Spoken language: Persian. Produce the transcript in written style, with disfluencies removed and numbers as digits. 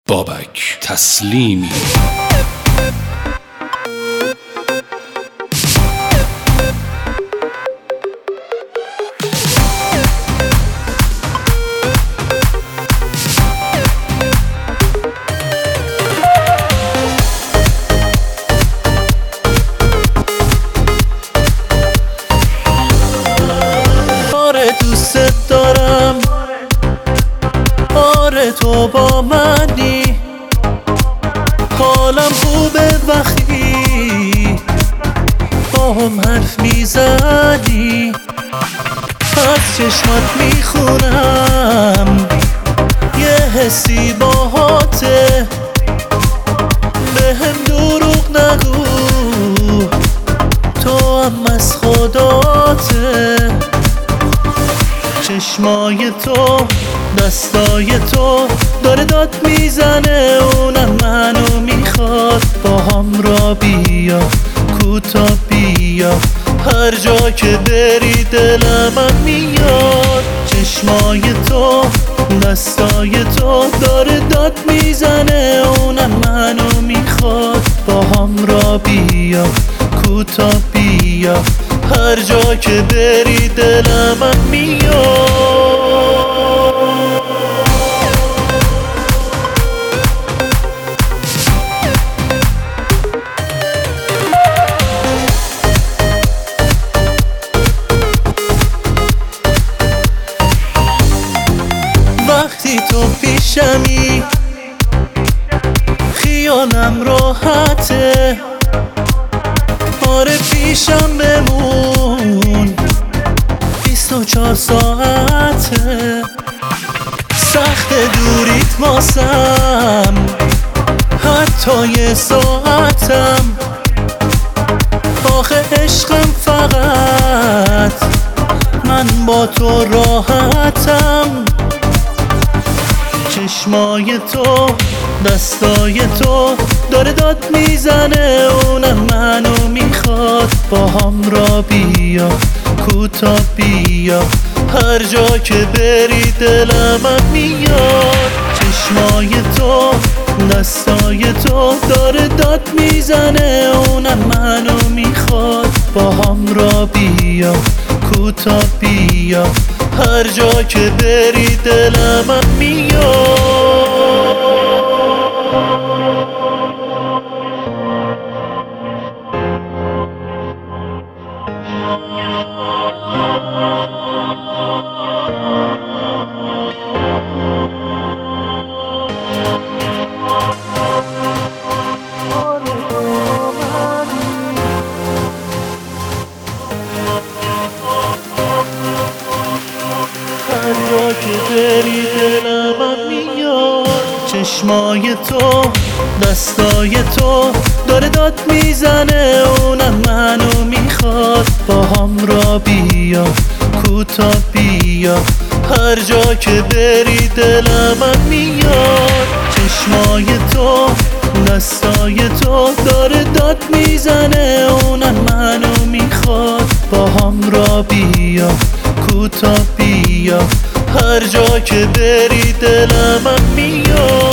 بابک تسلیمی. آره دوست دارم، آره تو با منی، حالم خوبه وقتی با هم حرف میزنی، از چشمات میخونم یه حسی باهاته، بهم دروغ نگو تو هم از خداته، چشمای تو دستای تو داره داد میزنه، اونم منو میخواد با هم را بیا کوتا بیا، هر جا که بری دلم میاد، چشمای تو دستای تو داره داد میزنه، اونم منو میخواد با هم را بیا کوتا بیا، هر جا که بری دلم میاد. وقتی تو پیشمی خیالم راحته، آره پیشم بمون 24 ساعته، سخت دوریت واسم حتی یه ساعتم، آخه عشقم فقط من با تو راحتم، چشمای تو دستای تو داره داد میزنه، اونم منو میخواد با هم را بیا کوتا بیا، هر جا که بری دلم میاد، چشمای تو دستای تو داره داد میزنه، اونم منو میخواد با هم را بیا کوتا بیا، هر جا که بری دلم میاد. هر جا که بری دلم میاد، چشمای تو دستای تو داره داد میزنه، اونم منو میخواد با هم را بیا کوتا بیا، هر جا که بری دلم میاد، چشمای تو دستای تو داره داد میزنه، اونم منو میخواد با هم را بیا کوتا بیا، هر جا که بری دلم میاد.